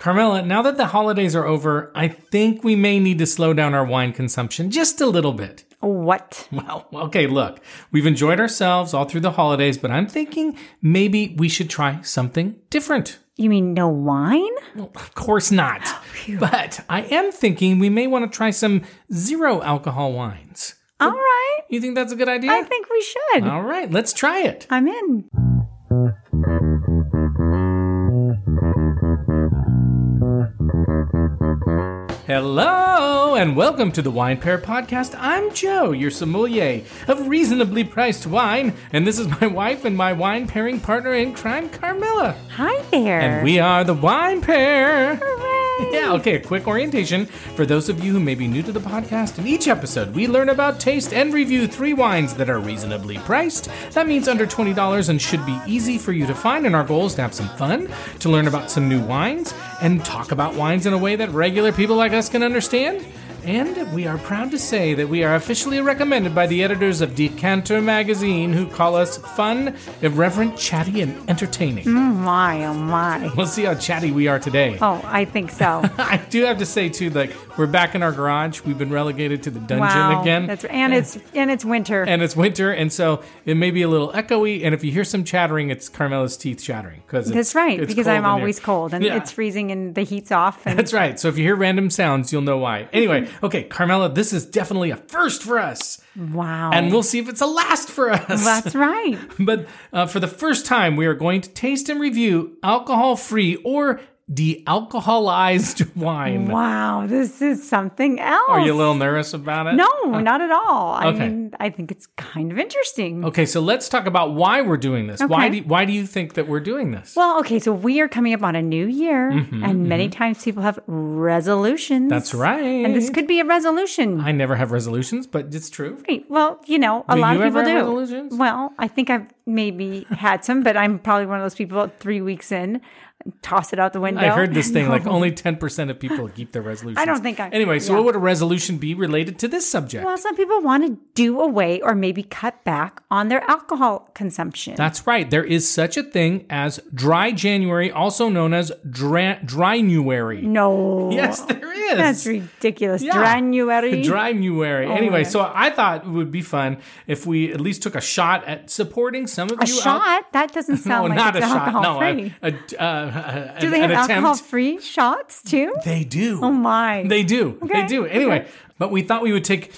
Carmela, now that the holidays are over, I think we may need to slow down our wine consumption just a little bit. What? Well, okay, look, we've enjoyed ourselves all through the holidays, but I'm thinking maybe we should try something different. You mean no wine? Well, of course not. But I am thinking we may want to try some zero alcohol wines. All right. You think that's a good idea? I think we should. All right, let's try it. I'm in. Hello, and welcome to the Wine Pair Podcast. I'm Joe, your sommelier of reasonably priced wine, and this is my wife and my wine pairing partner in crime, Carmela. Hi there. And we are the Wine Pair. Hooray. Yeah, okay, a quick orientation for those of you who may be new to the podcast. In each episode, we learn about, taste, and review 3 wines that are reasonably priced. That means under $20 and should be easy for you to find, and our goal is to have some fun, to learn about some new wines, and talk about wines in a way that regular people like us can understand. And we are proud to say that we are officially recommended by the editors of Decanter magazine, who call us fun, irreverent, chatty, and entertaining. My, oh my. We'll see how chatty we are today. Oh, I think so. I do have to say, too, like, we're back in our garage. We've been relegated to the dungeon again. That's right. And it's winter. And it's winter, and so it may be a little echoey, and if you hear some chattering, it's Carmela's teeth chattering. That's right, because I'm always cold, and Yeah. it's freezing, and the heat's off. And That's right. So if you hear random sounds, you'll know why. Anyway, okay, Carmela, this is definitely a first for us. wow. And we'll see if it's a last for us. That's right. But for the first time, we are going to taste and review alcohol-free or de-alcoholized wine. Wow, this is something else. Are you a little nervous about it? No, not at all. I Okay. mean, I think it's kind of interesting. Okay, so let's talk about why we're doing this. Okay. Why do you think that we're doing this? Well, okay, so we are coming up on a new year, and many times people have resolutions. That's right. And this could be a resolution. I never have resolutions, but it's true. Right. Well, a Do lot you of people ever do. have resolutions? Well, I think I've maybe had some, but I'm probably one of those people 3 weeks in, toss it out the window. I heard this thing, like only 10% of people keep their resolutions. I don't think I- Anyway, so yeah. what would a resolution be related to this subject? Well, some people want to do away or maybe cut back on their alcohol consumption. That's right. There is such a thing as dry January, also known as dry-nuary. No. Yes, there is. That's ridiculous. Yeah. January. Dry-nuary. Oh, Anyway, my. so I thought it would be fun if we at least took a shot at supporting some of A you shot? That doesn't sound No, like not it's a shot. alcohol No, free. do Do they have alcohol-free shots too? They do. Oh my. They do. Okay, They do. Anyway, okay. but we thought we would take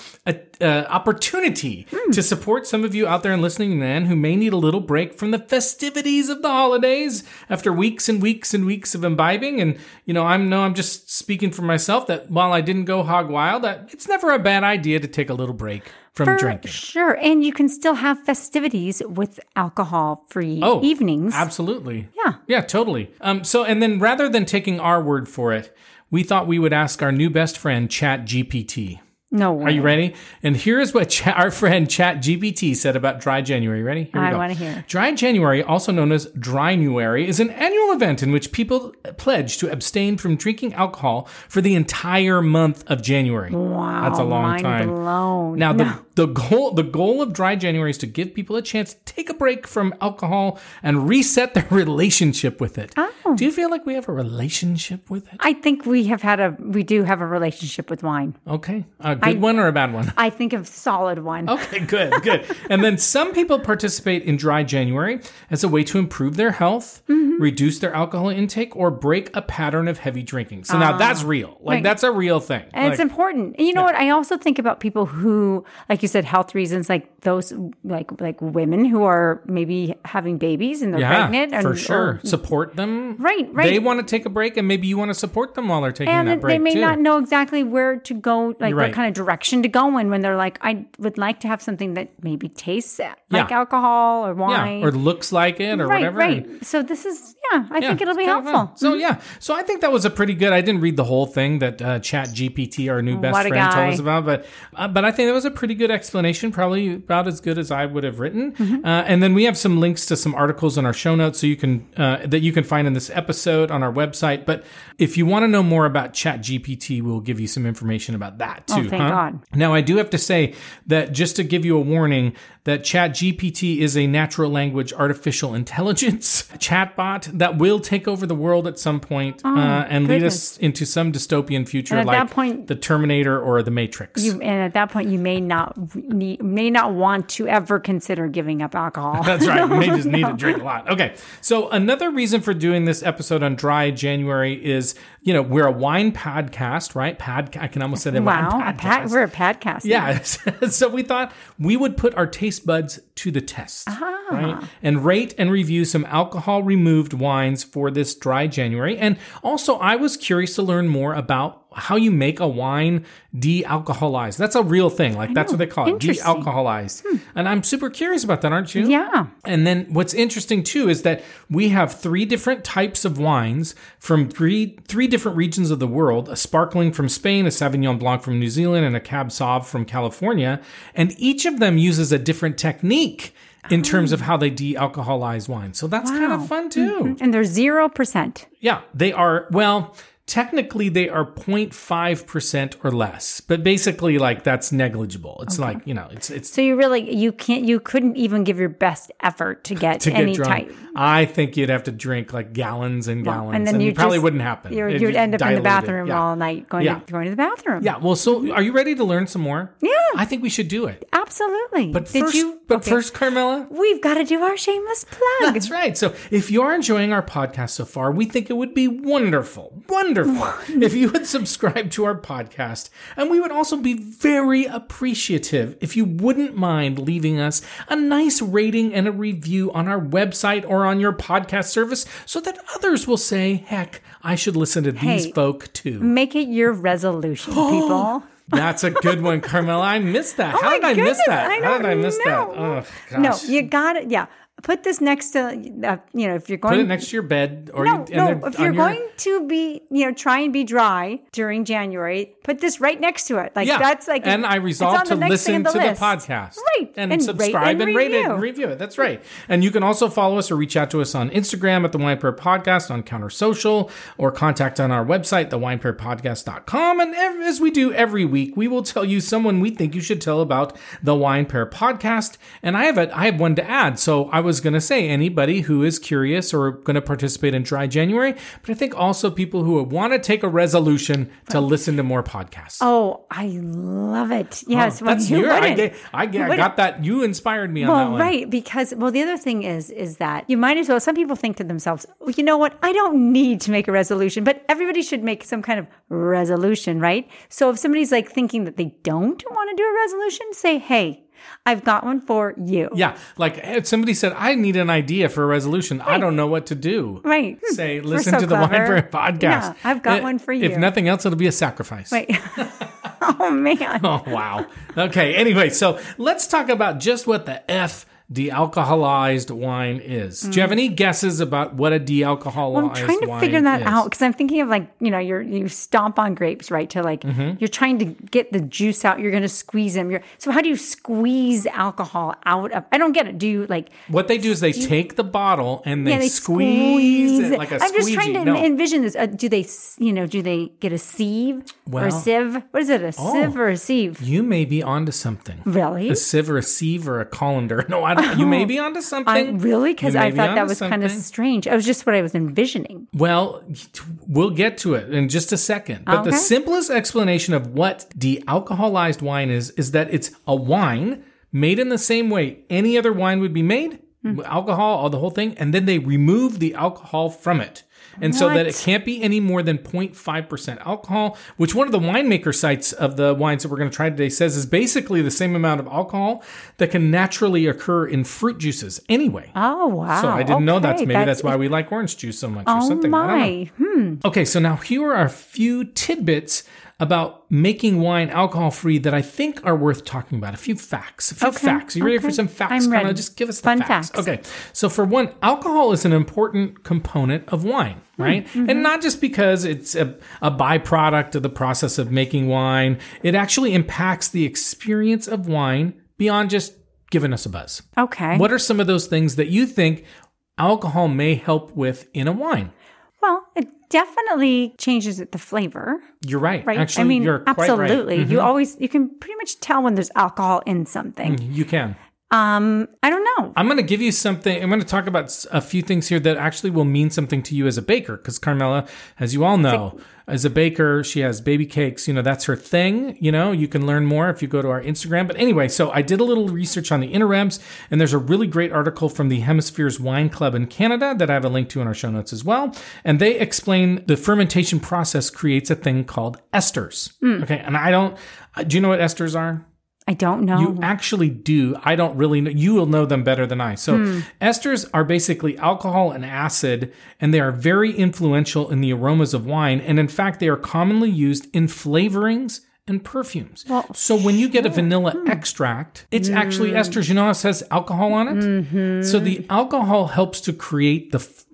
a opportunity to support some of you out there and listening in who may need a little break from the festivities of the holidays after weeks and weeks and weeks of imbibing. And, I'm just speaking for myself that while I didn't go hog wild, that it's never a bad idea to take a little break from For drinking. sure. And you can still have festivities with alcohol-free evenings. Absolutely. Yeah. Yeah, totally. And then rather than taking our word for it, we thought we would ask our new best friend, ChatGPT. No way. Are you ready? And here's what our friend ChatGPT said about Dry January. Ready? Here we go. I want to hear. Dry January, also known as Dry-nuary, is an annual event in which people pledge to abstain from drinking alcohol for the entire month of January. Wow. That's a long mind time. blown. Now, the goal of Dry January is to give people a chance to take a break from alcohol and reset their relationship with it. Oh. Do you feel like we have a relationship with it? I think we do have a relationship with wine. Okay. A good one or a bad one? I think a solid one. Okay, good. And then some people participate in Dry January as a way to improve their health, reduce their alcohol intake, or break a pattern of heavy drinking. So now that's real. Like, right. that's a real thing. And it's important. And you know what? I also think about people who, like you said, health reasons, like those, like women who are maybe having babies and they're pregnant. For sure. Support them. Right. They want to take a break, and maybe you want to support them while they're taking that And break, they may too. not know exactly where to go, like You're what right. kind of direction to go in when they're like, I would like to have something that maybe tastes like Yeah. alcohol or wine. Yeah, or looks like it or right, whatever. right. So this is, I think it'll be it's kinda helpful. fun. So so I think that was a pretty good. I didn't read the whole thing that ChatGPT, our new best What a friend, guy. told us about, but I think that was a pretty good explanation, probably about as good as I would have written. Mm-hmm. And then we have some links to some articles in our show notes, so you can that you can find in this episode on our website. But if you want to know more about ChatGPT, we'll give you some information about that too. Oh, thank God. Now, I do have to say that just to give you a warning, that ChatGPT is a natural language artificial intelligence chatbot that will take over the world at some point, and lead us into some dystopian future And at like that point, the Terminator or the Matrix. And at that point, you may not want to ever consider giving up alcohol. That's right. You may just need to drink a lot. Okay. So another reason for doing this episode on Dry January is, we're a wine podcast, right? I can almost say that. Wow. Wine podcast. We're a podcast. Yeah. So we thought we would put our taste buds to the test, right? And rate and review some alcohol removed wines for this Dry January. And also, I was curious to learn more about how you make a wine de-alcoholized. That's a real thing. Like, that's what they call it, de-alcoholized. And I'm super curious about that, aren't you? Yeah. And then what's interesting too is that we have 3 different types of wines from three different regions of the world: a sparkling from Spain, a Sauvignon Blanc from New Zealand, and a Cab Sauv from California. And each of them uses a different technique in terms of how they de-alcoholize wine. So that's kind of fun too. Mm-hmm. And they're 0%. Yeah, they are, technically they are 0.5% or less, but basically that's negligible. It's it's. So you couldn't even give your best effort to get any drunk. type. I think you'd have to drink gallons and gallons, and then it probably wouldn't happen. You'd end up in the bathroom all night going to the bathroom. Yeah. Well, so are you ready to learn some more? Yeah. I think we should do it. Absolutely. But first, Carmela, we've got to do our shameless plug. That's right. So if you are enjoying our podcast so far, we think it would be wonderful if you would subscribe to our podcast. And we would also be very appreciative if you wouldn't mind leaving us a nice rating and a review on our website or on your podcast service so that others will say, heck, I should listen to these folk too. Make it your resolution, people. That's a good one, Carmela. I missed that. How did I miss that? How did I miss that? Oh, gosh. No, you got it. Yeah. Put this next to, if you're going... Put it next to your bed. Or if you're going to be, try and be dry during January, put this right next to it. That's like... And I resolved to listen to the podcast. Right. And subscribe and rate it and review it. That's right. And you can also follow us or reach out to us on Instagram at The Wine Pair Podcast, on Counter Social, or contact on our website, thewinepairpodcast.com. And as we do every week, we will tell you someone we think you should tell about The Wine Pair Podcast. And I have one to add. So I was going to say anybody who is curious or going to participate in Dry January, but I think also people who want to take a resolution to listen to more podcasts. Oh, I love it. Yes. That's I got that. You inspired me on that one. Right. Because, the other thing is that you might as well, some people think to themselves, you know what? I don't need to make a resolution, but everybody should make some kind of resolution, right? So if somebody's thinking that they don't want to do a resolution, say, hey, I've got one for you. Yeah. If somebody said, I need an idea for a resolution. Right. I don't know what to do. Right. Say, listen to the Wine Pair Podcast. Yeah, I've got one for you. If nothing else, it'll be a sacrifice. Right. Oh, man. Oh, wow. Okay. Anyway, so let's talk about just what the F de-alcoholized wine is. Do you have any guesses about what a de-alcoholized wine is? I'm trying to figure that out because I'm thinking of you stomp on grapes, right? To you're trying to get the juice out. You're going to squeeze them. So how do you squeeze alcohol out of? I don't get it. Do you What they do is they take the bottle and they squeeze it like a squeegee. I'm just trying to envision this. Do they get a sieve or a sieve? What is it? A sieve or a sieve? You may be onto something. Really? A sieve or a sieve or a colander. No, I don't. You may be onto something. Really? Because I thought that was kind of strange. It was just what I was envisioning. Well, we'll get to it in just a second. But the simplest explanation of what de-alcoholized wine is that it's a wine made in the same way any other wine would be made, alcohol, the whole thing, and then they remove the alcohol from it. And so that it can't be any more than 0.5% alcohol, which one of the winemaker sites of the wines that we're going to try today says is basically the same amount of alcohol that can naturally occur in fruit juices anyway. Oh, wow. So I didn't know that. Maybe that's why we like orange juice so much or something. My. I don't know. Okay, so now here are a few tidbits about making wine alcohol-free that I think are worth talking about. A few facts. You ready for some facts? I'm ready. Just give us the Fun facts. Okay. So for one, alcohol is an important component of wine, right? And not just because it's a byproduct of the process of making wine. It actually impacts the experience of wine beyond just giving us a buzz. Okay. What are some of those things that you think alcohol may help with in a wine? Well, it definitely changes the flavor. You're right. Actually, you're quite absolutely. right. You can pretty much tell when there's alcohol in something. You can. I don't know. I'm going to give you something. I'm going to talk about a few things here that actually will mean something to you as a baker. Because Carmela, as you all know, as a baker, she has baby cakes. That's her thing. You can learn more if you go to our Instagram. But anyway, so I did a little research on the interwebs, and there's a really great article from the Hemispheres Wine Club in Canada that I have a link to in our show notes as well. And they explain the fermentation process creates a thing called esters. Okay, and do you know what esters are? I don't know. You actually do. I don't really know. You will know them better than I. So esters are basically alcohol and acid, and they are very influential in the aromas of wine. And in fact, they are commonly used in flavorings and perfumes. So when you get a vanilla extract, it's actually esters. You know how it says alcohol on it? Mm-hmm. So the alcohol helps to create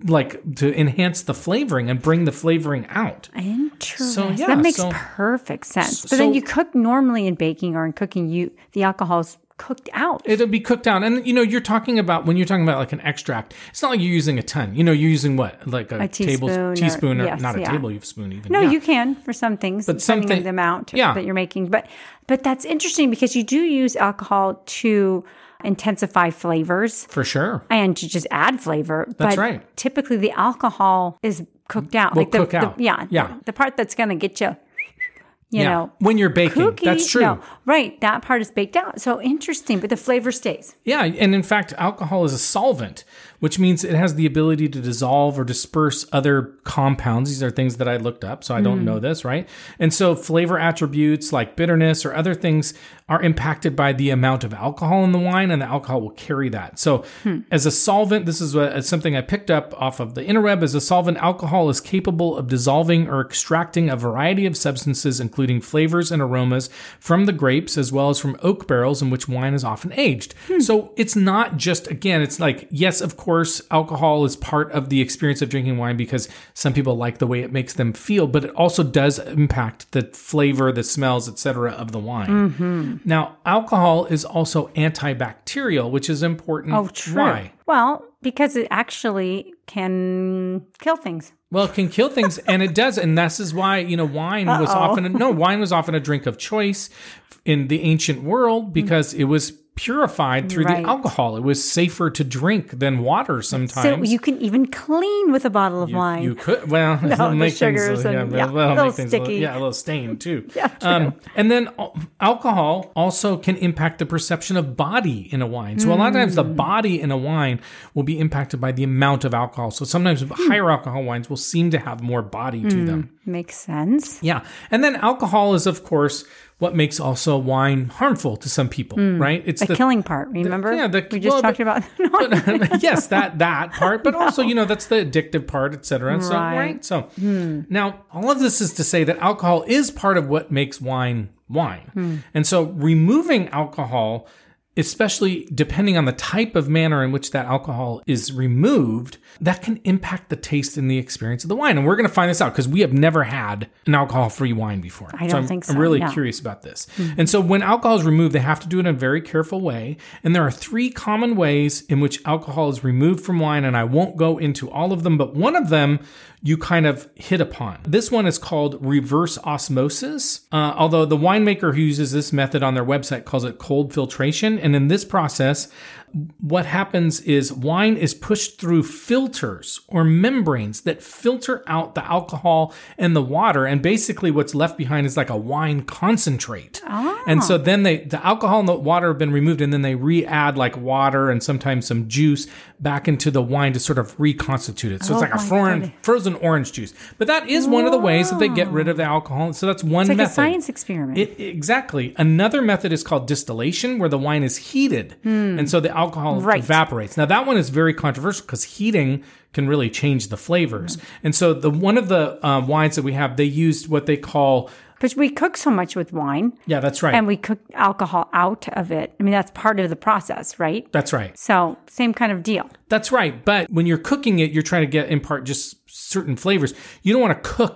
to enhance the flavoring and bring the flavoring out. Interesting. So, that makes perfect sense. But then you cook normally in baking or in cooking, the alcohol's cooked out. It'll be cooked out. And, when you're talking about like an extract, it's not like you're using a ton. You're using what? Like a teaspoon or not a tablespoon even. No, you can for some things, but depending on the amount that you're making. But that's interesting because you do use alcohol to intensify flavors. For sure. And to just add flavor. That's right. Typically the alcohol is cooked out. Cook out. The part that's going to get you, you know. When you're baking. Cookie, that's true. No, right. That part is baked out. So interesting, but the flavor stays. Yeah. And in fact, alcohol is a solvent, which means it has the ability to dissolve or disperse other compounds. These are things that I looked up, so I don't know this, right? And so flavor attributes like bitterness or other things are impacted by the amount of alcohol in the wine, and the alcohol will carry that. So as a solvent, this is something I picked up off of the interweb. As a solvent, alcohol is capable of dissolving or extracting a variety of substances, including flavors and aromas from the grapes, as well as from oak barrels in which wine is often aged. So it's not just, again, it's like, yes, of course, alcohol is part of the experience of drinking wine because some people like the way it makes them feel, but it also does impact the flavor, the smells, etc. of the wine. Now, alcohol is also antibacterial, which is important. Oh, true. Why? Well, because it actually can kill things. Well, it can kill things, and it does, and this is why wine was often a drink of choice in the ancient world because it was purified through the alcohol. It was safer to drink than water sometimes. So you can even clean with a bottle of wine. You could. Well, it'll make sugars things, a little sticky. A little stain too. True. And then alcohol also can impact the perception of body in a wine. So a lot of times the body in a wine will be impacted by the amount of alcohol. So sometimes higher alcohol wines will seem to have more body to them. Makes sense. Yeah. And then alcohol is, of course, what makes also wine harmful to some people, right? It's the killing part, remember? We just talked about yes, that part, but also, that's the addictive part, etc. So now all of this is to say that alcohol is part of what makes wine. And so removing alcohol, especially depending on the type of manner in which that alcohol is removed, that can impact the taste and the experience of the wine. And we're going to find this out because we have never had an alcohol-free wine before. I don't think so. I'm really curious about this. And so when alcohol is removed, they have to do it in a very careful way. And there are 3 common ways in which alcohol is removed from wine, and I won't go into all of them, but one of them you kind of hit upon. This one is called reverse osmosis, although the winemaker who uses this method on their website calls it cold filtration. And in this process, what happens is wine is pushed through filters or membranes that filter out the alcohol and the water. And basically what's left behind is like a wine concentrate. Oh. And so then the alcohol and the water have been removed, and then they re-add like water and sometimes some juice back into the wine to sort of reconstitute it. So it's like a frozen orange juice. But that is one of the ways that they get rid of the alcohol. So that's one method. It's like a science experiment. Exactly. Another method is called distillation, where the wine is heated. And so the alcohol evaporates. Now that one is very controversial because heating can really change the flavors. And so one of the wines that we have, they used what they call... But we cook so much with wine. Yeah, that's right. And we cook alcohol out of it. I mean, that's part of the process, right? That's right. So same kind of deal. That's right. But when you're cooking it, you're trying to impart just certain flavors. You don't want to cook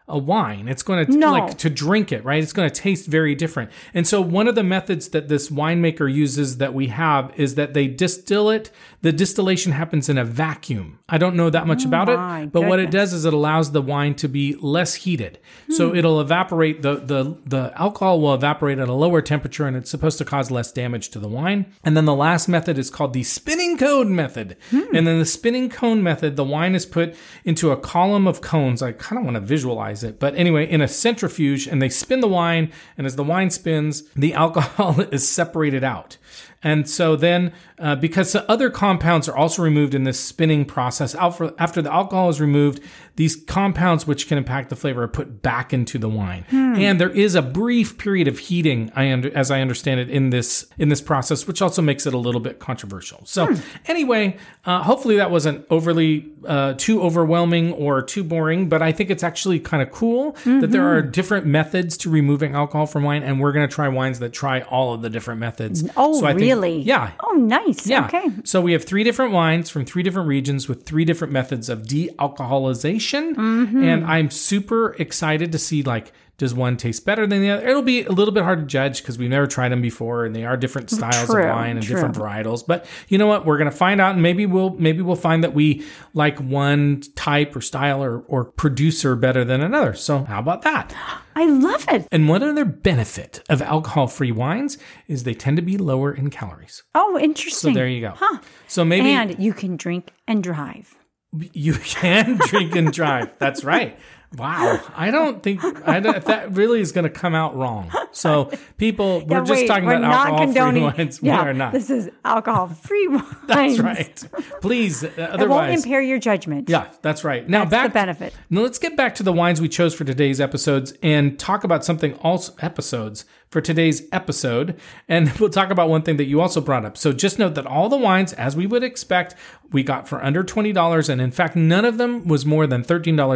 a wine. It's going to like to drink it, right? It's going to taste very different. And so one of the methods that this winemaker uses that we have is that they distill it. The distillation happens in a vacuum. I don't know that much about it, but what it does is it allows the wine to be less heated. So it'll evaporate, the alcohol will evaporate at a lower temperature, and it's supposed to cause less damage to the wine. And then the last method is called the spinning cone method. And then the spinning cone method, the wine is put into a column of cones. I kind of want to visualize it, but anyway, in a centrifuge, and they spin the wine, and as the wine spins, the alcohol is separated out. And so then, because the other compounds are also removed in this spinning process, after the alcohol is removed, these compounds which can impact the flavor are put back into the wine. And there is a brief period of heating, as I understand it, in this process, which also makes it a little bit controversial. So anyway, hopefully that wasn't overly too overwhelming or too boring, but I think it's actually kind of cool that there are different methods to removing alcohol from wine, and we're going to try wines that try all of the different methods. Oh, so really? Yeah. Oh, nice. Yeah. Okay. So we have 3 different wines from 3 different regions with 3 different methods of de-alcoholization. And I'm super excited to see, like, does one taste better than the other? It'll be a little bit hard to judge because we've never tried them before, and they are different styles of wine and different varietals. But you know what? We're going to find out, and maybe we'll find that we like one type or style or producer better than another. So how about that? I love it. And one other benefit of alcohol-free wines is they tend to be lower in calories. Oh, interesting. So there you go. Huh. So maybe and you can drink and drive. You can drink and drive. That's right. Wow. I don't that really is going to come out wrong. So people, we're just talking about alcohol-free wines. Yeah, we are not. This is alcohol-free wines. That's right. Please, otherwise. It won't impair your judgment. Yeah, that's right. Now that's the benefit. Now let's get back to the wines we chose for today's episodes and talk about something else, episodes for today's episode. And we'll talk about one thing that you also brought up. So just note that all the wines, as we would expect, we got for under $20. And in fact, none of them was more than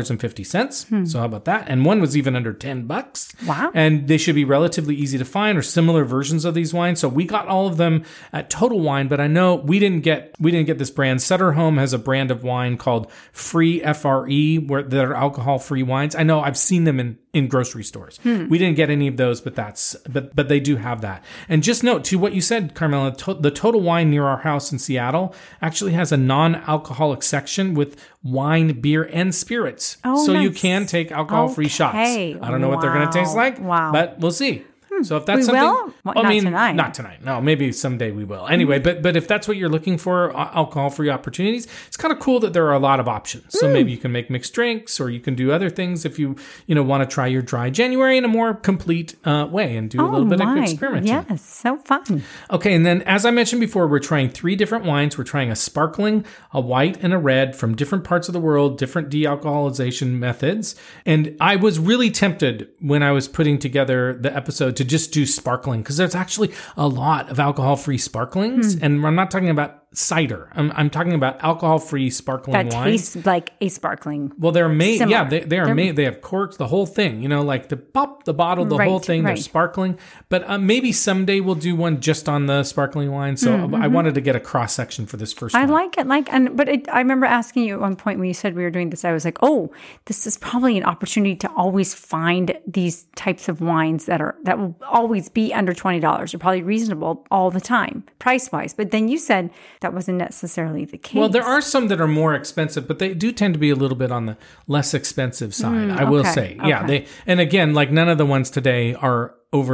$13.50. So how about that? And one was even under $10. Wow. And they should be relatively easy to find, or similar versions of these wines. So we got all of them at Total Wine, but I know we didn't get this brand. Sutter Home has a brand of wine called Free, F-R-E, where they're alcohol-free wines. I know I've seen them in grocery stores. We didn't get any of those, but they do have that. And just note to what you said, Carmela, the Total Wine near our house in Seattle actually has a non-alcoholic section with wine, beer, and spirits. Oh, so nice. you can take alcohol-free shots. I don't know what they're going to taste like, but we'll see. So if that's something, will? Well, not tonight. No, maybe someday we will. Anyway, but if that's what you're looking for, alcohol-free opportunities, it's kind of cool that there are a lot of options. So maybe you can make mixed drinks, or you can do other things if you want to try your dry January in a more complete way and do a little bit of experimenting. Yes, so fun. Okay, and then as I mentioned before, we're trying 3 different wines. We're trying a sparkling, a white, and a red from different parts of the world, different de-alcoholization methods. And I was really tempted when I was putting together the episode to just do sparkling, because there's actually a lot of alcohol-free sparklings, and I'm not talking about cider. I'm talking about alcohol-free sparkling wine. That tastes like a sparkling. Well, they're made. Similar. Yeah, they're made. They have corks, the whole thing. Like the pop, the bottle, the whole thing. They're sparkling. But maybe someday we'll do one just on the sparkling wine. So I wanted to get a cross section for this first one. I like it. I remember asking you at one point when you said we were doing this. I was like, oh, this is probably an opportunity to always find these types of wines that will always be under $20. They're probably reasonable all the time, price wise. But then you said that wasn't necessarily the case. Well, there are some that are more expensive, but they do tend to be a little bit on the less expensive side, I will say. Yeah, and again, like none of the ones today are over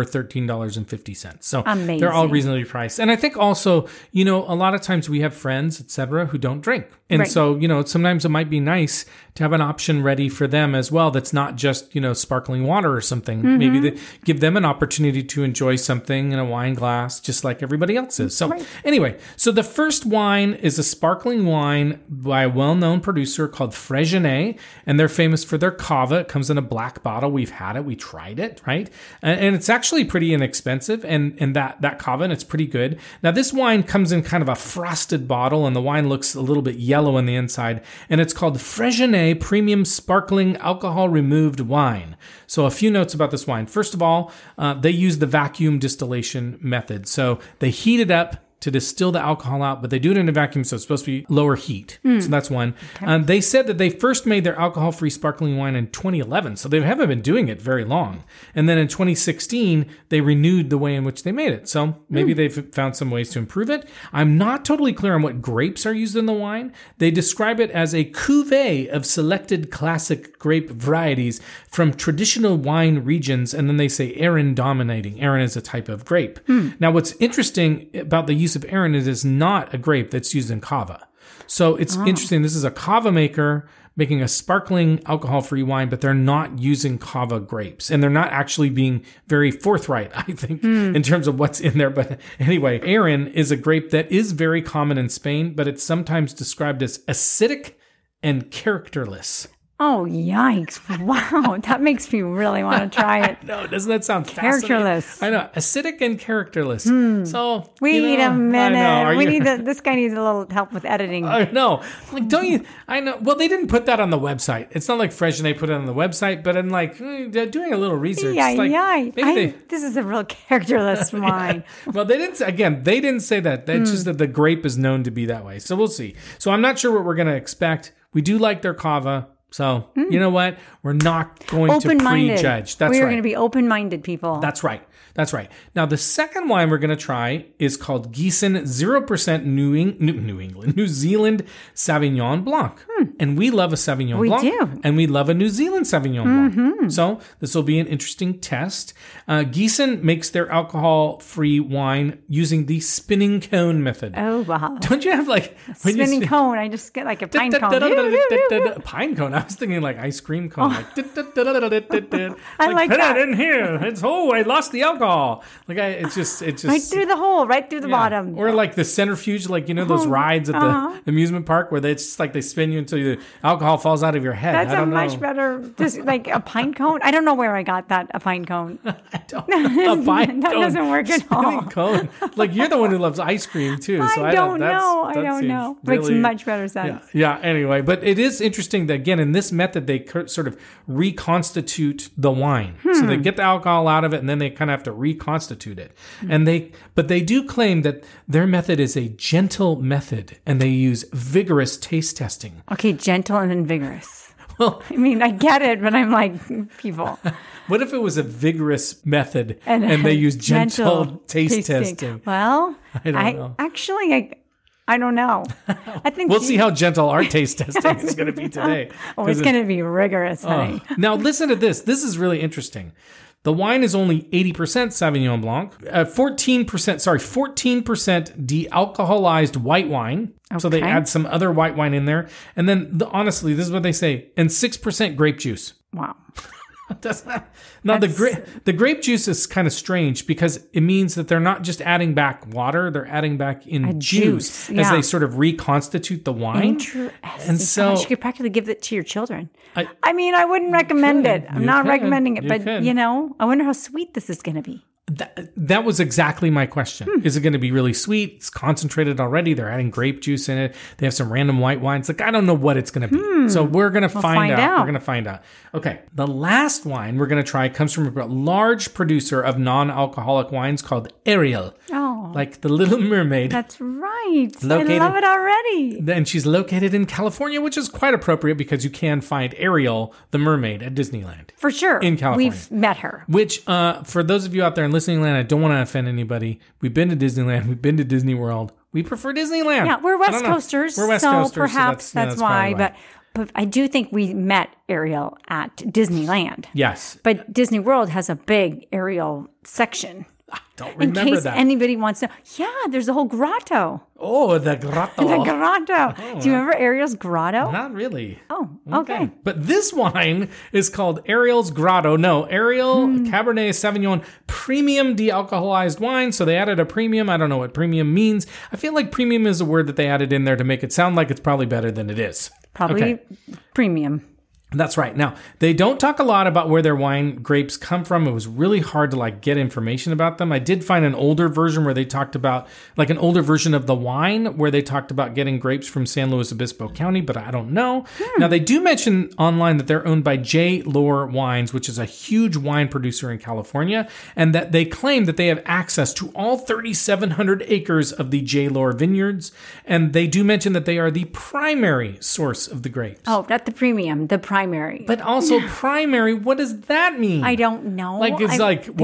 $13.50. So amazing. They're all reasonably priced. And I think also, a lot of times we have friends, etc., who don't drink. And so, sometimes it might be nice to have an option ready for them as well that's not just, sparkling water or something. Maybe give them an opportunity to enjoy something in a wine glass, just like everybody else is. So anyway, so the first wine is a sparkling wine by a well-known producer called Freixenet, and they're famous for their cava. It comes in a black bottle. We've had it. We tried it, right? And it's actually pretty inexpensive, and that cava, and it's pretty good. Now, this wine comes in kind of a frosted bottle, and the wine looks a little bit yellow on the inside, and it's called Freixenet Premium Sparkling Alcohol Removed Wine. So a few notes about this wine. First of all, they use the vacuum distillation method. So they heat it up to distill the alcohol out, but they do it in a vacuum, so it's supposed to be lower heat. So that's one. Okay. They said that they first made their alcohol-free sparkling wine in 2011, so they haven't been doing it very long. And then in 2016, they renewed the way in which they made it. So maybe they've found some ways to improve it. I'm not totally clear on what grapes are used in the wine. They describe it as a cuvee of selected classic grape varieties from traditional wine regions, and then they say Arran dominating. Arran is a type of grape. Now, what's interesting about the use of Arran, it is not a grape that's used in cava. So it's interesting. This is a cava maker making a sparkling alcohol-free wine, but they're not using cava grapes. And they're not actually being very forthright, I think, in terms of what's in there. But anyway, Arran is a grape that is very common in Spain, but it's sometimes described as acidic and characterless. Oh, yikes. Wow. That makes me really want to try it. No, doesn't that sound characterless? Fascinating? I know. Acidic and characterless. So we need a minute. This guy needs a little help with editing. I know. Like, don't you? I know. Well, they didn't put that on the website. It's not like Freixenet put it on the website, but I'm like, they're doing a little research. This is a real characterless wine. Well, they didn't say that. That's just that the grape is known to be that way. So we'll see. So I'm not sure what we're going to expect. We do like their cava. So, you know what? We're not going to prejudge. That's right. We're going to be open-minded people. That's right. That's right. Now, the second wine we're going to try is called Gießen 0% New Zealand Sauvignon Blanc. And we love a Sauvignon Blanc. We do. And we love a New Zealand Sauvignon Blanc. So this will be an interesting test. Gießen makes their alcohol-free wine using the spinning cone method. Oh, wow. Don't you have like... Spinning cone. I just get like a pine cone. A pine cone. I was thinking like ice cream cone. Like, I like put that. it in here. I lost the alcohol. Like it's just right through the hole, right through the bottom. Or like the centrifuge, like those rides at the amusement park where it's just like they spin you until the alcohol falls out of your head. That's much better. Just like a pine cone. I don't know where I got that. A pine cone. I don't know. A pine that cone. Doesn't work at all. Cone. Like you're the one who loves ice cream too. So I don't know. Makes much better sense. Yeah. Anyway, but it is interesting that again in this method they sort of reconstitute the wine. So they get the alcohol out of it and then they kind of have to reconstitute it. But they do claim that their method is a gentle method and they use vigorous taste testing. Okay, gentle and then vigorous. Well, I mean, I get it, but I'm like, people. What if it was a vigorous method and they use gentle taste testing? Well, I don't know. Actually, I don't know. I think we'll see how gentle our taste testing is going to be today. It's going to be rigorous, honey. Now, listen to this. This is really interesting. The wine is only 80% Sauvignon Blanc, 14% de-alcoholized white wine. Okay. So they add some other white wine in there. And then, honestly, this is what they say, and 6% grape juice. Wow. The grape juice is kind of strange because it means that they're not just adding back water, they're adding back in juice as they sort of reconstitute the wine. And so you could practically give it to your children. I mean, I wouldn't recommend it. I'm not recommending it, but I wonder how sweet this is going to be. That was exactly my question. Is it going to be really sweet? It's concentrated already. They're adding grape juice in it. They have some random white wines. Like, I don't know what it's going to be. So we're going to find out. We're going to find out. Okay. The last wine we're going to try comes from a large producer of non-alcoholic wines called Ariel. Oh. Like the Little Mermaid. That's right. I love it already. And she's located in California, which is quite appropriate because you can find Ariel, the mermaid, at Disneyland. For sure. In California. We've met her. Which, for those of you out there in listening land, I don't want to offend anybody. We've been to Disneyland. We've been to Disney World. We prefer Disneyland. Yeah, we're West Coasters. We're West Coasters. Perhaps that's why. But I do think we met Ariel at Disneyland. Yes. But Disney World has a big Ariel section. I don't remember that. In case anybody wants to. Yeah, there's a whole grotto. Oh, the grotto. The grotto. Oh, do you remember Ariel's grotto? Not really. Oh, okay. But this wine is called Ariel's Grotto. No, Ariel Cabernet Sauvignon Premium De-Alcoholized Wine. So they added a premium. I don't know what premium means. I feel like premium is a word that they added in there to make it sound like it's probably better than it is. Probably premium. That's right. Now, they don't talk a lot about where their wine grapes come from. It was really hard to get information about them. I did find an older version where they talked about an older version of the wine where they talked about getting grapes from San Luis Obispo County, but I don't know. Now, they do mention online that they're owned by J. Lohr Wines, which is a huge wine producer in California, and that they claim that they have access to all 3,700 acres of the J. Lohr vineyards. And they do mention that they are the primary source of the grapes. Oh, not the premium, the primary. But also primary, what does that mean? I don't know. There's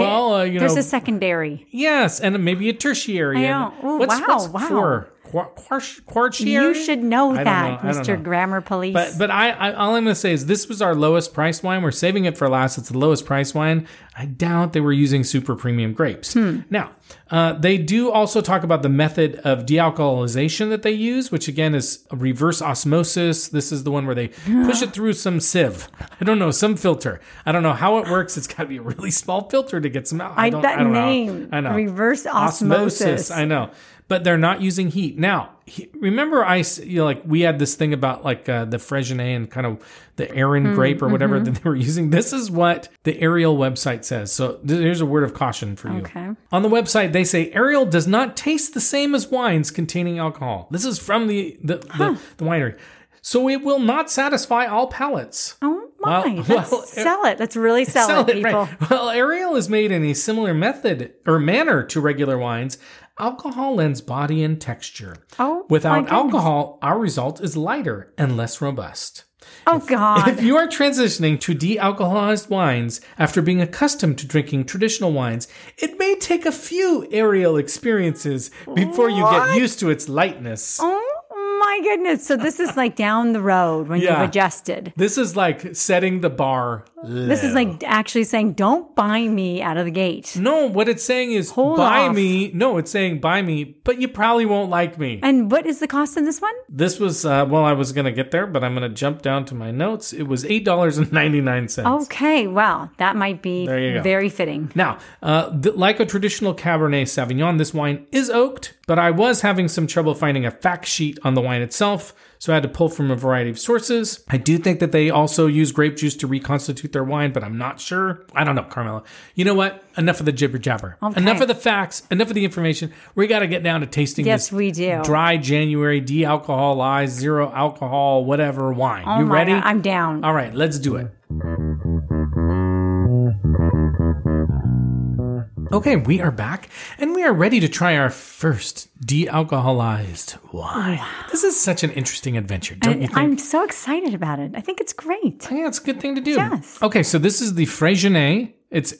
a secondary. Yes, and maybe a tertiary. I know. Ooh, what's wow. for? Quartiary? You should know that, I don't Mr. know. Grammar Police. But I all I'm going to say is this was our lowest price wine. We're saving it for last. It's the lowest price wine. I doubt they were using super premium grapes. Now, they do also talk about the method of dealcoholization that they use, which again is a reverse osmosis. This is the one where they push it through some sieve. I don't know, some filter. I don't know how it works. It's got to be a really small filter to get some out. I don't know. I know. Reverse osmosis. I know. But they're not using heat. Now, remember we had this thing about the Freixenet and kind of the Aran grape or whatever that they were using. This is what the Ariel website says. So here's a word of caution for you. Okay. On the website, they say Ariel does not taste the same as wines containing alcohol. This is from the winery. So it will not satisfy all palates. Oh my! Sell it. Let's really sell it, people. Right. Well, Ariel is made in a similar method or manner to regular wines. Alcohol lends body and texture. Oh, without alcohol, our result is lighter and less robust. Oh, God. If you are transitioning to de-alcoholized wines after being accustomed to drinking traditional wines, it may take a few Ariel experiences before you get used to its lightness. Oh, my goodness. So this is down the road when you've adjusted. This is setting the bar low. This is actually saying, don't buy me out of the gate. No, what it's saying is buy me. No, it's saying buy me, but you probably won't like me. And what is the cost in this one? This was, I was going to get there, but I'm going to jump down to my notes. It was $8.99. Okay, well, that might be very fitting. Now, like a traditional Cabernet Sauvignon, this wine is oaked, but I was having some trouble finding a fact sheet on the wine itself, so I had to pull from a variety of sources. I do think that they also use grape juice to reconstitute their wine, but I'm not sure. I don't know, Carmela. You know what? Enough of the jibber jabber. Okay. Enough of the facts. Enough of the information. We got to get down to tasting this we do. Dry January, de-alcoholized, zero alcohol, whatever wine. Oh, you ready? God, I'm down. All right, let's do it. Okay, we are back, and we are ready to try our first de-alcoholized wine. This is such an interesting adventure, don't you think? I'm so excited about it. I think it's great. Yeah, it's a good thing to do. Yes. Okay, so this is the Freixenet. It's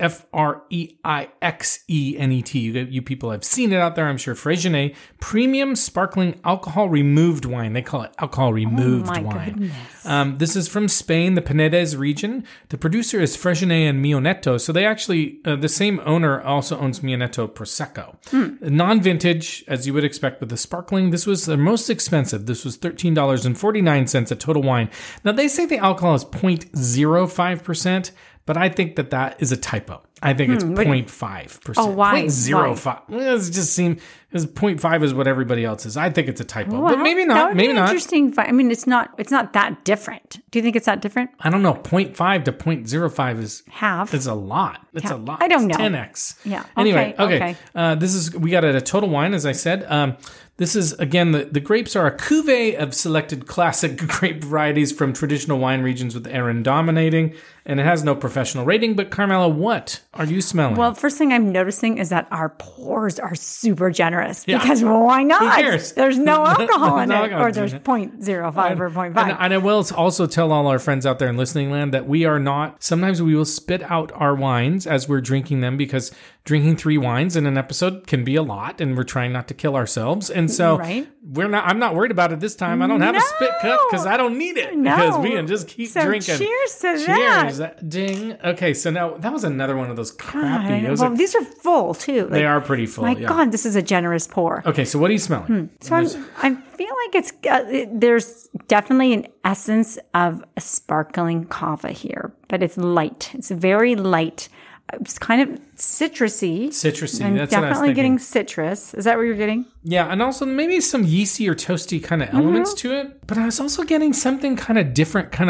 Freixenet. You people have seen it out there, I'm sure. Freixenet Premium Sparkling Alcohol Removed Wine. They call it alcohol removed wine. Goodness. This is from Spain, the Penedès region. The producer is Freixenet and Mionetto. So they actually, the same owner also owns Mionetto Prosecco. Non-vintage, as you would expect with the sparkling. This was the most expensive. This was $13.49 a total wine. Now they say the alcohol is 0.05%. But I think that is a typo. I think it's 0.5%. Oh, why? 0.05. Well, it just seems 0.5 is what everybody else is. I think it's a typo, well, but maybe not. That would maybe be not. Interesting. I mean, it's not that different. Do you think it's that different? I don't know. 0.5 to 0.05 is half. It's a lot. It's a lot. I don't know. 10x. Yeah. Anyway, okay. We got it at a total wine, as I said. This is, again, the grapes are a cuvee of selected classic grape varieties from traditional wine regions with Aran dominating, and it has no professional rating. But Carmela, what are you smelling? Well, first thing I'm noticing is that our pours are super generous because why not? Who cares? There's no alcohol in it, or there's 0.05 or 0.5. And I will also tell all our friends out there in listening land that we are not, sometimes we will spit out our wines as we're drinking them because drinking 3 wines in an episode can be a lot, and we're trying not to kill ourselves. And so I'm not worried about it this time. I don't have a spit cup because I don't need it because we can just keep drinking. Cheers to that. Ding. Okay, so now that was another one of those crappy. These are full too. They are pretty full. My God, this is a generous pour. Okay, so what are you smelling? So I feel like it's there's definitely an essence of a sparkling cava here, but it's light. It's very light. It's kind of citrusy. Citrusy. That's definitely getting citrus. Is that what you're getting? Yeah, and also maybe some yeasty or toasty kind of elements to it. But I was also getting something kind of different, kind of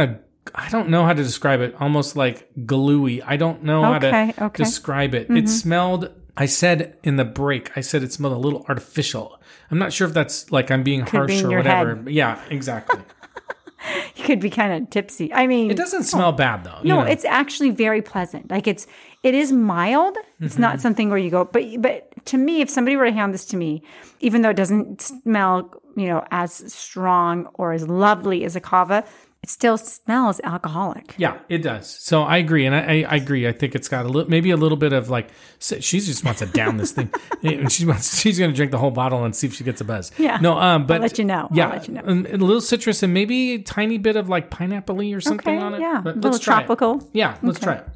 I don't know how to describe it. Almost like gluey. I don't know how to describe it. It smelled, I said in the break, it smelled a little artificial. I'm not sure if that's like I'm being harsh or whatever. But yeah, exactly. You could be kind of tipsy. I mean, it doesn't smell bad though. No, it's actually very pleasant. Like it is mild. It's not something where you go, but to me, if somebody were to hand this to me, even though it doesn't smell, as strong or as lovely as a kava, it still smells alcoholic. Yeah, it does. So I agree. And I agree. I think it's got maybe a little bit of like, she just wants to down this thing. And she's going to drink the whole bottle and see if she gets a buzz. Yeah. No, but I'll let you know. Yeah. I'll let you know. And a little citrus and maybe a tiny bit of like pineapple-y or something on it. Yeah. But a little tropical. It. Yeah. Let's try it.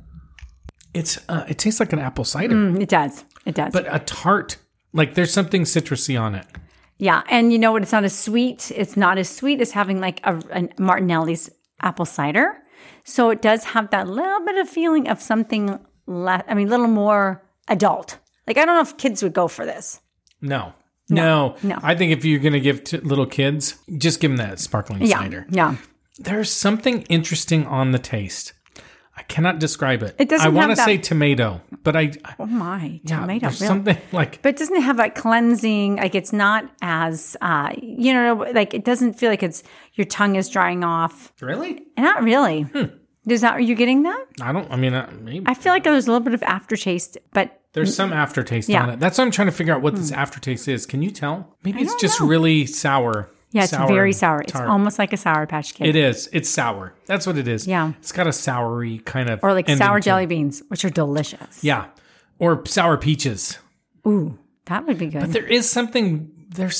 It tastes like an apple cider. It does. It does. But a tart, like there's something citrusy on it. Yeah. And you know what? It's not as sweet. It's not as sweet as having like a Martinelli's apple cider. So it does have that little bit of feeling of something less, a little more adult. Like, I don't know if kids would go for this. No. No. I think if you're going to give to little kids, just give them that sparkling cider. Yeah. There's something interesting on the taste. I cannot describe it. It doesn't I want to have say tomato, but oh my, yeah, tomato. there's Really? something like. But it doesn't have that cleansing. Like it's not as, like it doesn't feel like your tongue is drying off. Really? Not really. Are you getting that? Maybe. I feel like there's a little bit of aftertaste, but There's some aftertaste on it. That's why I'm trying to figure out what this aftertaste is. Can you tell? Maybe it's just really sour. Yeah, it's very sour. Tart. It's almost like a Sour Patch Kid. It is. It's sour. That's what it is. Yeah. It's got a soury kind of. Or like ending sour to jelly it. beans, which are delicious. Yeah. Or sour peaches. Ooh, that would be good. But there's something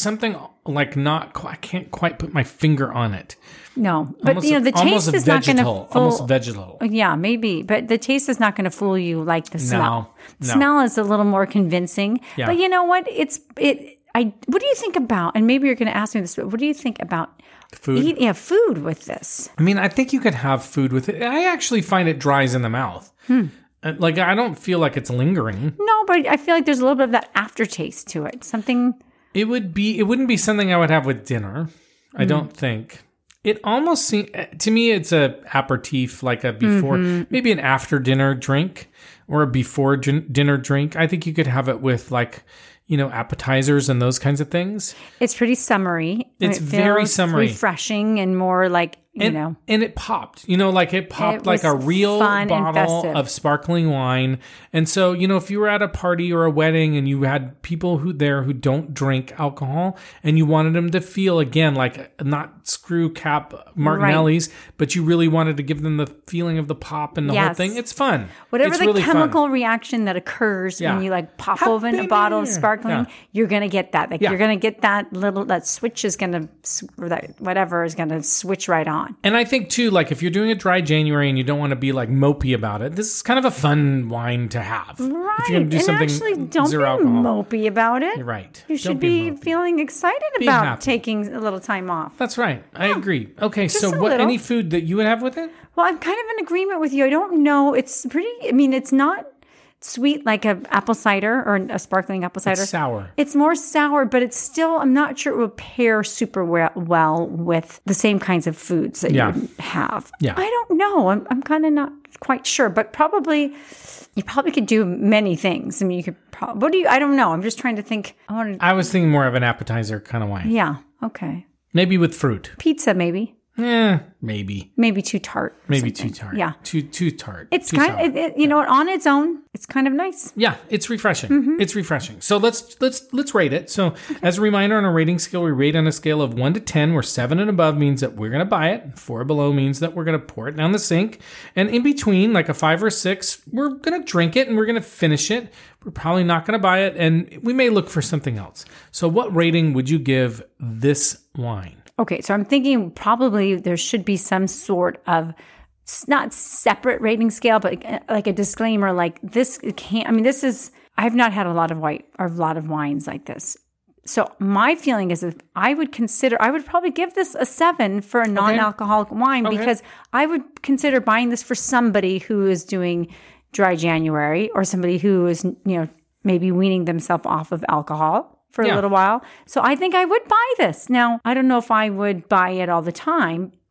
like I can't quite put my finger on it. No, but Almost, the taste is not going to fool. Almost vegetal. Yeah, maybe, but the taste is not going to fool you like the smell. No. Smell is a little more convincing. Yeah. But you know what? What do you think about? And maybe you're going to ask me this, but what do you think about Food? food with this? I think you could have food with it. I actually find it dries in the mouth. Like I don't feel like it's lingering. No, but I feel like there's a little bit of that aftertaste to it. Something. It wouldn't be something I would have with dinner. I don't think. It almost seems, to me, it's a aperitif, like a before, maybe an after dinner drink or a before dinner drink. I think you could have it with like, appetizers and those kinds of things. It's pretty summery. It's very summery. Refreshing and more like, And it popped, it popped like a real bottle of sparkling wine. And so, if you were at a party or a wedding and you had people who don't drink alcohol and you wanted them to feel again, like not screw cap Martinelli's, but you really wanted to give them the feeling of the pop and the whole thing. It's fun. Whatever it's the really chemical reaction that occurs when you like pop open a bottle of sparkling, you're going to get that. Like you're going to get that switch is going to, whatever is going to switch right on. And I think too, like if you're doing a dry January and you don't want to be like mopey about it, this is kind of a fun wine to have. Right. If you're going to do something actually, don't zero be alcohol. mopey about it. You're right. You should be feeling excited happy. about taking a little time off. That's right. I agree. Okay, Just so a little. any food that you would have with it? Well, I'm kind of in agreement with you. I don't know. It's pretty, it's not sweet like a apple cider or a sparkling apple cider. It's sour. It's more sour, but it's still, I'm not sure it would pair super well with the same kinds of foods that you would have. Yeah. I don't know. I'm kind of not quite sure, but you probably could do many things. You could probably, I don't know. I'm just trying to think. I was thinking more of an appetizer kind of wine. Yeah. Okay. Maybe with fruit. Pizza, maybe. Maybe. Maybe too tart. Maybe too tart. Yeah. Too tart. It's too kind of, on its own, it's kind of nice. Yeah, it's refreshing. It's refreshing. So let's rate it. So as a reminder, on a rating scale, we rate on a scale of 1 to 10, where 7 and above means that we're going to buy it. 4 below means that we're going to pour it down the sink. And in between, like a 5 or 6, we're going to drink it and we're going to finish it. We're probably not going to buy it, and we may look for something else. So what rating would you give this wine? Okay, so I'm thinking probably there should be some sort of not separate rating scale, but like a disclaimer, like this can't. This is. I've not had a lot of wines like this. So my feeling is, if I would probably give this a 7 for a non-alcoholic wine, because I would consider buying this for somebody who is doing dry January, or somebody who is maybe weaning themselves off of alcohol for a little while. So I think I would buy this. Now, I don't know if I would buy it all the time,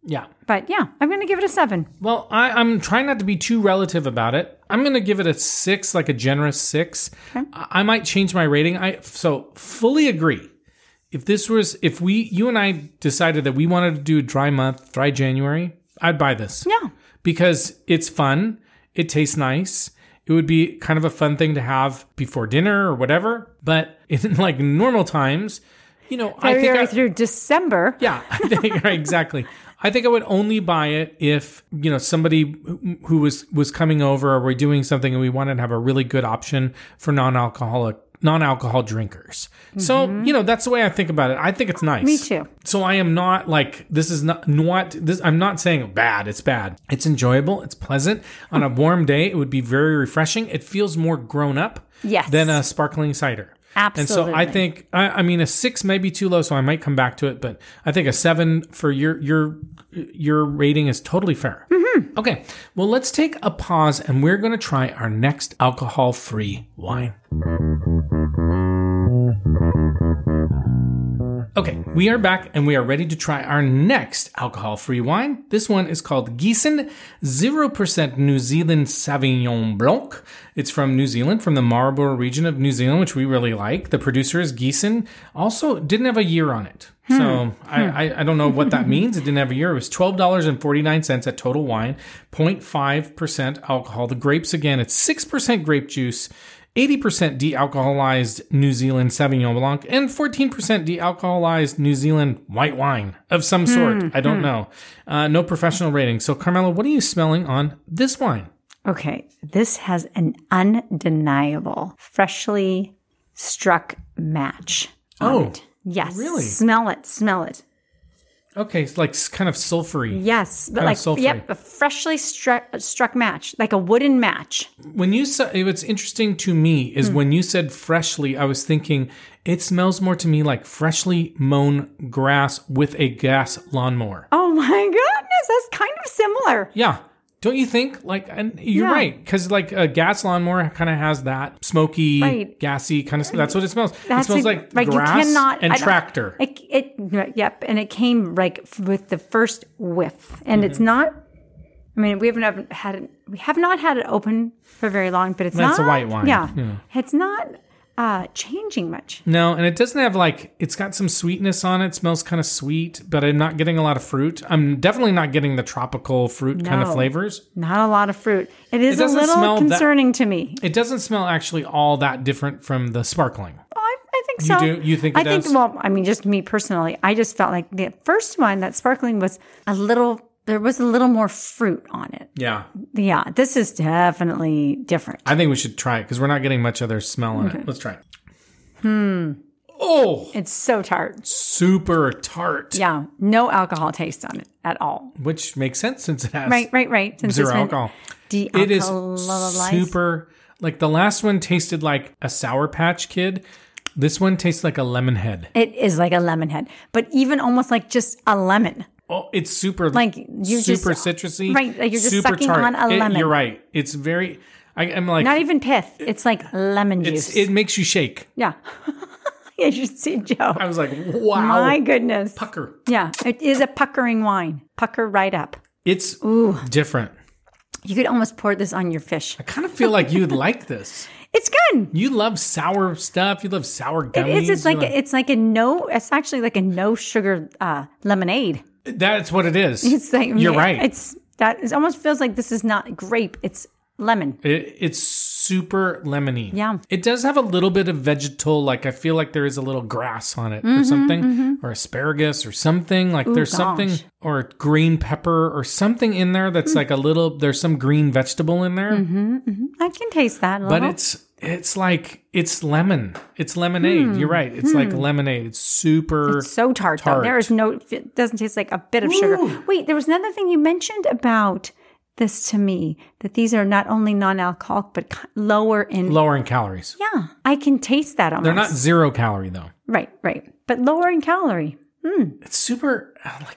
Yeah. But yeah, I'm going to give it a 7. Well, I'm trying not to be too relative about it. I'm going to give it a 6, like a generous 6. Okay. I might change my rating. So fully agree. If you and I decided that we wanted to do a dry month, dry January, I'd buy this. Yeah. Because it's fun. It tastes nice. It would be kind of a fun thing to have before dinner or whatever. But in like normal times, February through December. Yeah, I think right, exactly. I think I would only buy it if, somebody who was coming over or we're doing something and we wanted to have a really good option for non-alcohol drinkers. Mm-hmm. So, that's the way I think about it. I think it's nice. Me too. So I am not like, this is not this. I'm not saying bad. It's bad. It's enjoyable. It's pleasant. On a warm day, it would be very refreshing. It feels more grown up than a sparkling cider. Absolutely. And so I think, a 6 may be too low, so I might come back to it, but I think a 7 for your rating is totally fair. Mm-hmm. Okay, well, let's take a pause, and we're going to try our next alcohol-free wine. Okay, we are back and we are ready to try our next alcohol-free wine. This one is called Gießen 0% New Zealand Sauvignon Blanc. It's from New Zealand, from the Marlborough region of New Zealand, which we really like. The producer is Gießen. Also, didn't have a year on it. So I don't know what that means. It didn't have a year. It was $12.49 at Total Wine, 0.5% alcohol. The grapes, again, it's 6% grape juice, 80% de-alcoholized New Zealand Sauvignon Blanc, and 14% de-alcoholized New Zealand white wine of some sort. I don't know. No professional rating. So, Carmela, what are you smelling on this wine? Okay, this has an undeniable, freshly struck match on it. Yes. Really? Smell it. Okay, it's like kind of sulfury. Yes, but Kind of sulfury. a freshly struck match, like a wooden match. When you said, what's interesting to me is when you said freshly, I was thinking it smells more to me like freshly mown grass with a gas lawnmower. Oh my goodness, that's kind of similar. Yeah. Don't you think? And you're right, because like a gas lawnmower kind of has that smoky, gassy kind of. That's what it smells. It smells like grass and tractor. Yep, and it came with the first whiff, and it's not. I mean, we have not had it open for very long, but it's not. That's a white wine. Yeah, it's not changing much. No, and it doesn't have it's got some sweetness on it. It smells kind of sweet, but I'm not getting a lot of fruit. I'm definitely not getting the tropical fruit kind of flavors. Not a lot of fruit. It is a little concerning to me. It doesn't smell actually all that different from the sparkling. I think so. You do? You think it does? Just me personally, I just felt like the first one, that sparkling was there was a little more fruit on it. Yeah. Yeah. This is definitely different. I think we should try it because we're not getting much other smell in it. Let's try it. Oh. It's so tart. Super tart. Yeah. No alcohol taste on it at all. Which makes sense since it has right. Since zero alcohol. It is super, the last one tasted like a Sour Patch Kid. This one tastes like a lemon head. It is like a lemon head, but even almost like just a lemon. Oh, it's super super citrusy. Right, like you're just super sucking tart. on a lemon. You're right. It's very, I'm like. Not even pith. It's like lemon juice. It makes you shake. Yeah. You should see Joe. I was like, wow. My goodness. Pucker. Yeah, it is a puckering wine. Pucker right up. It's different. You could almost pour this on your fish. I kind of feel like you'd like this. It's good. You love sour stuff. You love sour gummies. It is. It's actually like a no sugar lemonade. That's what it is. It's like you're right. It almost feels like this is not grape. It's lemon. It's super lemony. Yeah. It does have a little bit of vegetal. I feel like there is a little grass on it or something, or asparagus or something. Something, or green pepper or something in there that's there's some green vegetable in there. I can taste that a little. But it's lemon. It's lemonade. You're right. It's like lemonade. It's super It's so tart. Though. It doesn't taste like a bit of sugar. Wait, there was another thing you mentioned about this to me, that these are not only non-alcoholic, but lower in calories. Yeah. I can taste that almost. They're not 0 calorie though. Right. But lower in calorie. It's super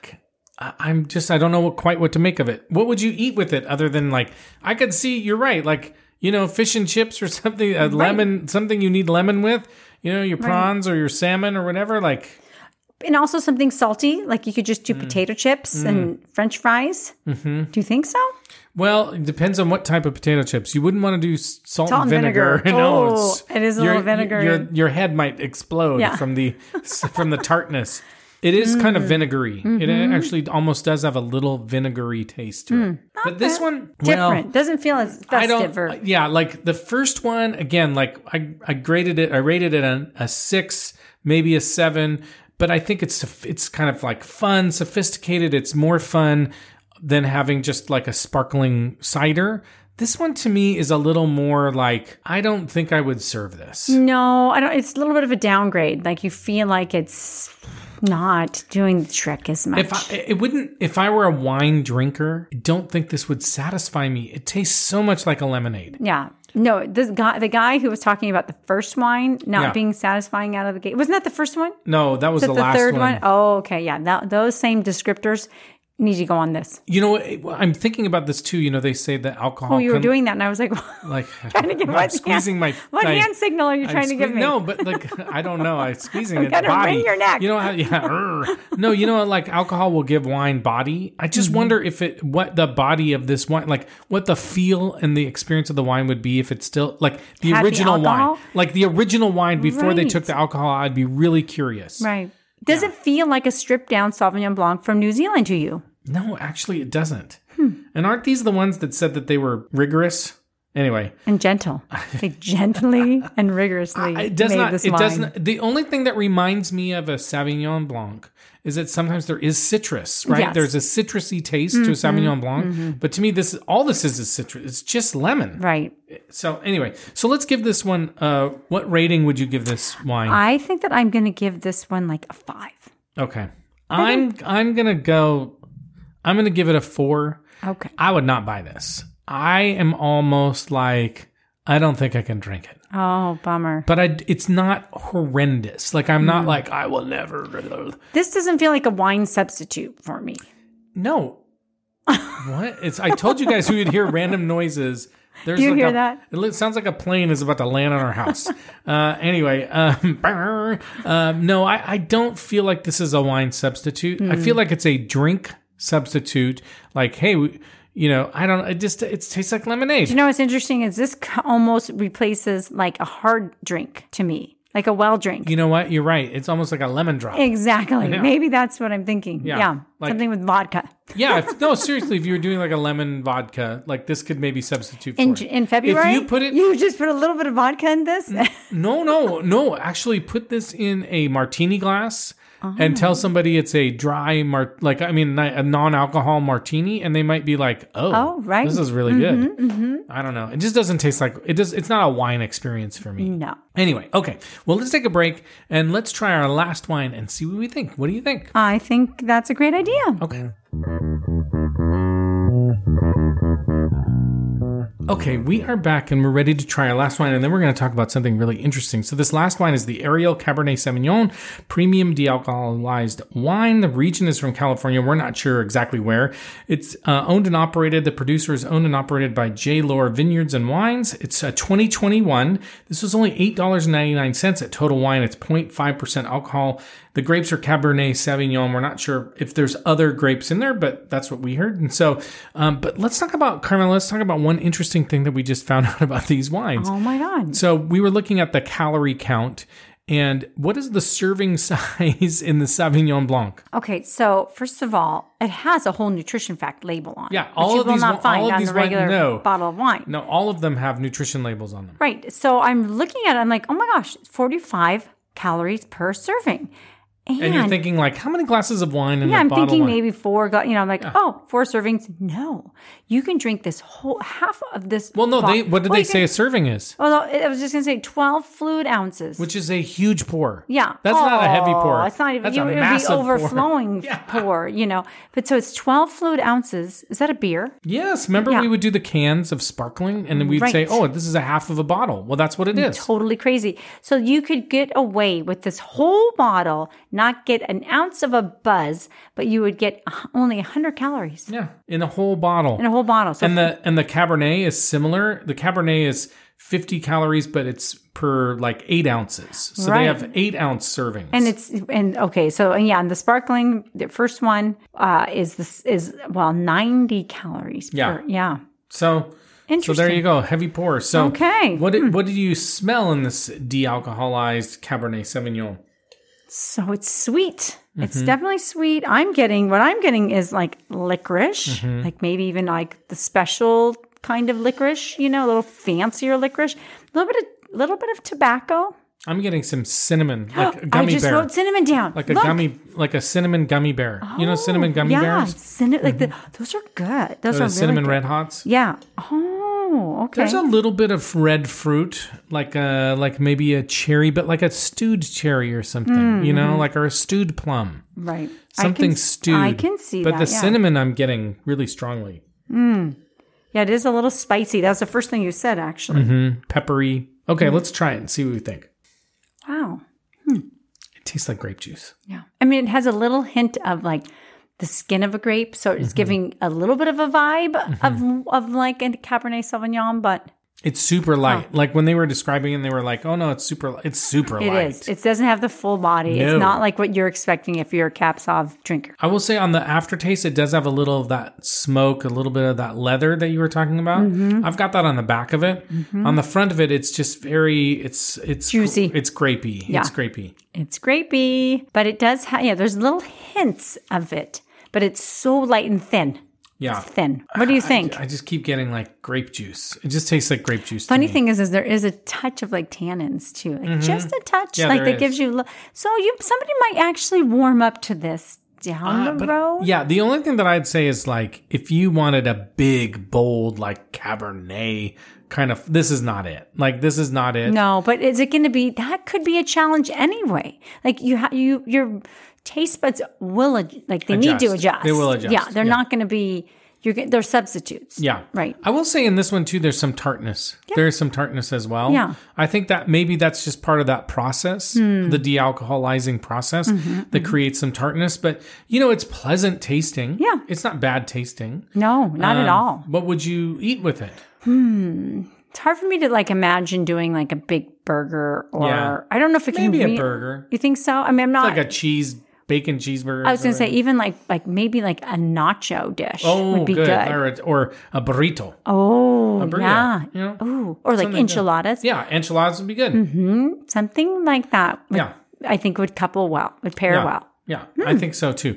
I don't know quite what to make of it. What would you eat with it other than I could see, you're right, fish and chips or something, lemon, something you need lemon with, your prawns or your salmon or whatever, And also something salty, like you could just do potato chips and French fries. Mm-hmm. Do you think so? Well, it depends on what type of potato chips. You wouldn't want to do salt and vinegar. No, it is a little vinegary. Your head might explode from the tartness. It is kind of vinegary. Mm-hmm. It actually almost does have a little vinegary taste to it. But this one, different. Doesn't feel as festive. Like the first one, again, like I rated it a 6, maybe a 7. But I think it's kind of like fun, sophisticated. It's more fun than having just like a sparkling cider. This one to me is a little more like, I don't think I would serve this. No, I don't. It's a little bit of a downgrade. Like you feel like it's not doing the trick as much. If I were a wine drinker, I don't think this would satisfy me. It tastes so much like a lemonade. Yeah. No, the guy who was talking about the first wine not being satisfying out of the gate. Wasn't that the first one? No, that was the last third one. Oh, okay. Yeah. Those same descriptors need to go on this. You know, I'm thinking about this too. You know, they say that alcohol. Oh, you were doing that, and I was like, trying to get what hand signal are you trying to give me? No, but like I don't know. I'm squeezing it. Gotta body. wring your neck. You know how? Yeah. No, you know, like alcohol will give wine body. I just wonder what the body of this wine, like what the feel and the experience of the wine would be if it's still like the original wine, like the original wine before they took the alcohol. I'd be really curious. Right. Does it feel like a stripped down Sauvignon Blanc from New Zealand to you? No, actually, it doesn't. And aren't these the ones that said that they were rigorous? Anyway. And gentle. They gently and rigorously made this wine. The only thing that reminds me of a Sauvignon Blanc is that sometimes there is citrus, right? Yes. There's a citrusy taste to a Sauvignon Blanc. But to me, all this is citrus. It's just lemon. Right. So anyway, let's give this one, what rating would you give this wine? I think that I'm going to give this one like a 5. Okay. I'm going to give it a 4. Okay. I would not buy this. I am almost like, I don't think I can drink it. Oh, bummer. But it's not horrendous. Like, I'm not like, I will never. This doesn't feel like a wine substitute for me. No. What? I told you guys we would hear random noises. Do you hear that? It sounds like a plane is about to land on our house. Anyway, no, I don't feel like this is a wine substitute. I feel like it's a drink substitute. Like, hey, it tastes like lemonade. You know what's interesting is this almost replaces like a hard drink to me. Like a well drink. You know what? You're right. It's almost like a lemon drop. Exactly. Yeah. Maybe that's what I'm thinking. Yeah. Like, something with vodka. Yeah. No, seriously, if you were doing like a lemon vodka, like this could maybe substitute for it. In February? If you just put a little bit of vodka in this? No. Actually, put this in a martini glass. And tell somebody it's a dry, a non-alcohol martini, and they might be like, "Oh, right, this is really good." Mm-hmm. I don't know. It just doesn't taste like it does. It's not a wine experience for me. No. Anyway, okay. Well, let's take a break and let's try our last wine and see what we think. What do you think? I think that's a great idea. Okay. Okay, we are back and we're ready to try our last wine, and then we're going to talk about something really interesting. So this last wine is the Ariel Cabernet Sauvignon Premium Dealcoholized Wine. The region is from California. We're not sure exactly where. It's owned and operated. The producer is owned and operated by J. Lore Vineyards and Wines. It's 2021. This was only $8.99 at Total Wine. It's 0.5% alcohol. The grapes are Cabernet Sauvignon. We're not sure if there's other grapes in there, but that's what we heard. And so, but let's talk about, Carmen, let's talk about one interesting thing that we just found out about these wines. Oh my God. So we were looking at the calorie count. And what is the serving size in the Sauvignon Blanc? Okay, so first of all, it has a whole nutrition fact label on it. Yeah, all of these not find on the regular bottle of wine. No, all of them have nutrition labels on them. Right. So I'm looking at it, I'm like, oh my gosh, 45 calories per serving. And you're thinking like, how many glasses of wine in a bottle of wine? Yeah, I'm thinking maybe 4. I'm like, 4 servings. No, you can drink this whole half of this. Well, no, what did they say a serving is? Well, I was just going to say 12 fluid ounces. Which is a huge pour. Yeah. That's not a heavy pour. It's not even, That's it would be overflowing pour, But so it's 12 fluid ounces. Is that a beer? Yes. Remember we would do the cans of sparkling and then we'd say, this is a half of a bottle. Well, that's what it is. Totally crazy. So you could get away with this whole bottle, not get an ounce of a buzz, but you would get only 100 calories. Yeah, in a whole bottle. So and the Cabernet is similar. The Cabernet is 50 calories, but it's per like 8 ounces. So Right. they have 8-ounce servings. And the sparkling, the first one is 90 calories. Yeah. So Interesting. there you go. Heavy pour. So Okay. what did you smell in this de-alcoholized Cabernet Sauvignon? So it's sweet. Mm-hmm. It's definitely sweet. What I'm getting is like licorice, Mm-hmm. like maybe even like the special kind of licorice, a little fancier licorice, a little bit of tobacco. I'm getting some cinnamon, like a I gummy just bear. wrote cinnamon down. Like a cinnamon gummy bear. You know cinnamon gummy bears? Those are good. Those The are cinnamon really Red Hots? good. Yeah. Oh, okay. There's a little bit of red fruit, like maybe a cherry, but like a stewed cherry or something, or a stewed plum. right. Something stewed. I can see but that. the cinnamon I'm getting really strongly. Yeah, it is a little spicy. That was the first thing you said, actually. Peppery. Okay, let's try it and see what we think. Wow. It tastes like grape juice. Yeah. I mean, it has a little hint of like the skin of a grape. So it's giving a little bit of a vibe of like a Cabernet Sauvignon, but It's super light. Like when they were describing it, they were like, "Oh no, it's super light." it is. It doesn't have the full body. No. It's not like what you're expecting if you're a Cap Sauv drinker. I will say on the aftertaste, it does have a little of that smoke, a little bit of that leather that you were talking about. I've got that on the back of it. On the front of it, it's just it's Juicy. It's grapey. Yeah. It's grapey. It's grapey, but it does have, there's little hints of it, but it's so light and thin. Yeah. It's thin. What do you think? I just keep getting like grape juice. It just tastes like grape juice. Funny to me. thing is there is a touch of like tannins too, like just a touch, Yeah, like there that is. gives you. Somebody might actually warm up to this down the road. Yeah, the only thing that I'd say is like if you wanted a big, bold, like Cabernet kind of, this is not it. Like this is not it. No, but is it going to be? That could be a challenge anyway. Like your taste buds will they need to adjust. They will adjust. Yeah, they're not going to be. They're substitutes. Yeah. Right. I will say in this one too, there's some tartness. Yeah. There's some tartness as well. Yeah. I think that maybe that's just part of that process, the de-alcoholizing process that creates some tartness. But, it's pleasant tasting. Yeah. It's not bad tasting. No, not at all. What would you eat with it? It's hard for me to like imagine doing like a big burger or Yeah. I don't know if it can Maybe be a burger. You think so? I mean, I'm not Like a bacon cheeseburger. I was going to say even like maybe like a nacho dish would be good. Or a burrito. Oh, A burrito, yeah. you know? Ooh, or like Something enchiladas. Yeah, enchiladas would be good. Something like that. Yeah. I think would pair well. Yeah, I think so too.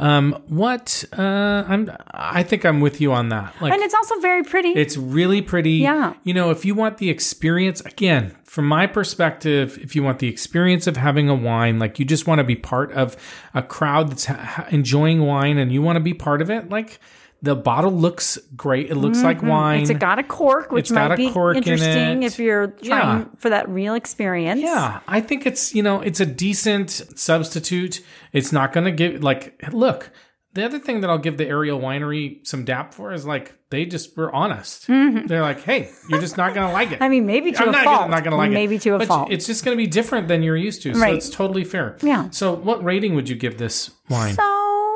I think I'm with you on that. Like, And it's also very pretty. it's really pretty. Yeah. If you want the experience, again, from my perspective, if you want the experience of having a wine, like you just want to be part of a crowd that's enjoying wine and you want to be part of it, like the bottle looks great. It looks like wine. It's got a cork, which It's got might a be cork in interesting it. if you're trying for that real experience. Yeah, I think it's, it's a decent substitute. It's not going to give, look, the other thing that I'll give the Ariel Winery some dap for is they just were honest. They're like, hey, you're just not going to like it. I mean, maybe to I'm a not fault. Gonna, not going to like maybe it. to a But fault. It's just going to be different than you're used to. So Right. it's totally fair. Yeah. So what rating would you give this wine? So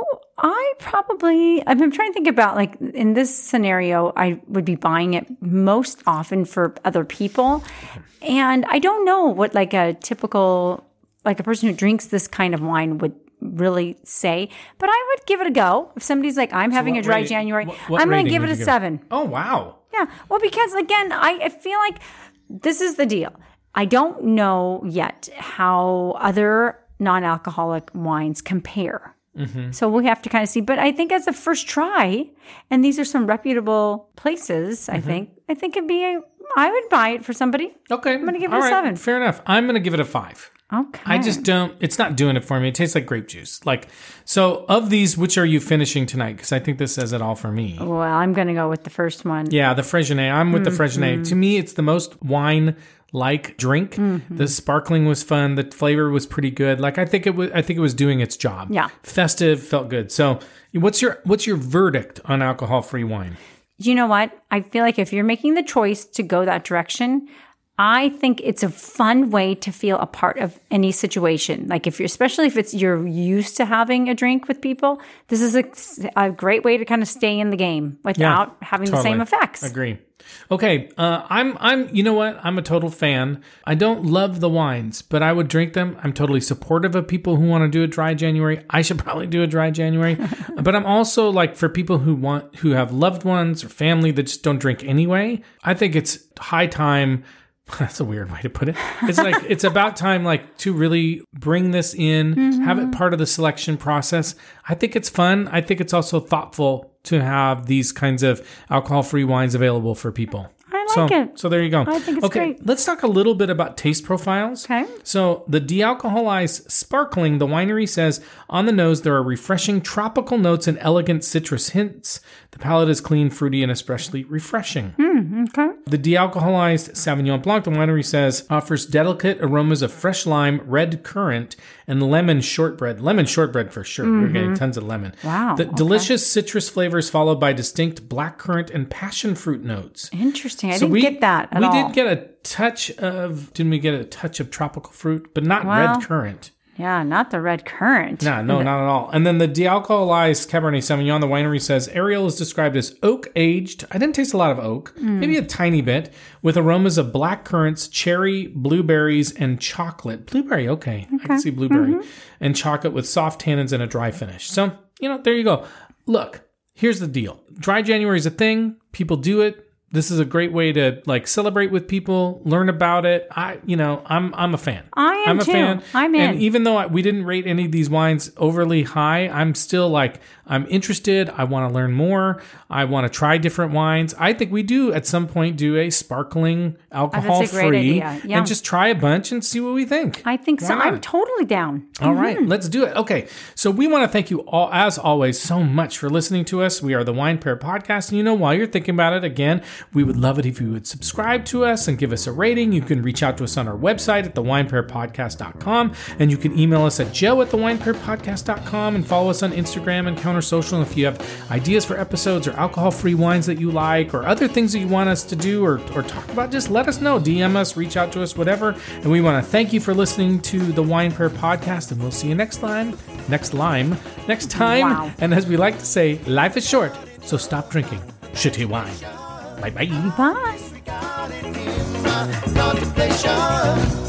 I'm trying to think about in this scenario, I would be buying it most often for other people. And I don't know what a typical, a person who drinks this kind of wine would really say, but I would give it a go. If somebody's like, I'm having a what dry rating- January, what I'm going rating to give would it a you 7. Oh, wow. Yeah. Well, because again, I feel like this is the deal. I don't know yet how other non-alcoholic wines compare. So we have to kind of see. But I think as a first try, and these are some reputable places, I think it'd be I would buy it for somebody. Okay. I'm going to give it All a right, 7. Fair enough. I'm going to give it a 5. Okay. I just don't, it's not doing it for me. It tastes like grape juice. So of these, which are you finishing tonight? Because I think this says it all for me. Well, I'm going to go with the first one. Yeah, the Freixenet. I'm with the Freixenet. To me, it's the most wine-like drink. The sparkling was fun. The flavor was pretty good. I think it was doing its job. Yeah. Festive, felt good. So what's your verdict on alcohol-free wine? You know what? I feel like if you're making the choice to go that direction, I think it's a fun way to feel a part of any situation. Like especially if you're used to having a drink with people, this is a great way to kind of stay in the game without having the same effects. Agree. Okay, you know what? I'm a total fan. I don't love the wines, but I would drink them. I'm totally supportive of people who want to do a dry January. I should probably do a dry January. But I'm also like, for people who have loved ones or family that just don't drink anyway, I think it's high time. That's a weird way to put it. It's like, it's about time, like, to really bring this in, have it part of the selection process. I think it's fun. I think it's also thoughtful to have these kinds of alcohol-free wines available for people. I like it. So there you go. I think it's great. Let's talk a little bit about taste profiles. Okay. So the dealcoholized sparkling, the winery says, on the nose, there are refreshing tropical notes and elegant citrus hints. The palate is clean, fruity, and especially refreshing. Okay. The dealcoholized Sauvignon Blanc, the winery says, offers delicate aromas of fresh lime, red currant, and lemon shortbread. Lemon shortbread for sure. We're getting tons of lemon. Wow. The delicious citrus flavors followed by distinct blackcurrant and passion fruit notes. Interesting. I didn't get that at all. We did get a touch of, didn't we get a touch of tropical fruit, but not red currant. Yeah, not the red currant. No, not at all. And then the dealcoholized Cabernet Sauvignon, the winery says, Ariel is described as oak-aged. I didn't taste a lot of oak, maybe a tiny bit, with aromas of black currants, cherry, blueberries, and chocolate. Blueberry, okay. I can see blueberry. And chocolate with soft tannins and a dry finish. So, there you go. Look, here's the deal. Dry January is a thing. People do it. This is a great way to celebrate with people, learn about it. I'm a fan. I'm a too. fan. I'm in. And even though we didn't rate any of these wines overly high, I'm still I'm interested. I want to learn more. I want to try different wines. I think we do at some point do a sparkling alcohol-free and just try a bunch and see what we think. I think so. I'm totally down. All right, let's do it. Okay, so we want to thank you all, as always, so much for listening to us. We are the Wine Pair Podcast, and while you're thinking about it, again, we would love it if you would subscribe to us and give us a rating. You can reach out to us on our website at thewinepairpodcast.com, and you can email us at joe@thewinepairpodcast.com, and follow us on Instagram and Counter Social. And if you have ideas for episodes or alcohol-free wines that you like, or other things that you want us to do or talk about, just let us know. DM us, reach out to us, whatever. And we want to thank you for listening to the Wine Pair Podcast, and we'll see you next time. Wow. And as we like to say, life is short, so stop drinking shitty wine. Bye-bye. Bye.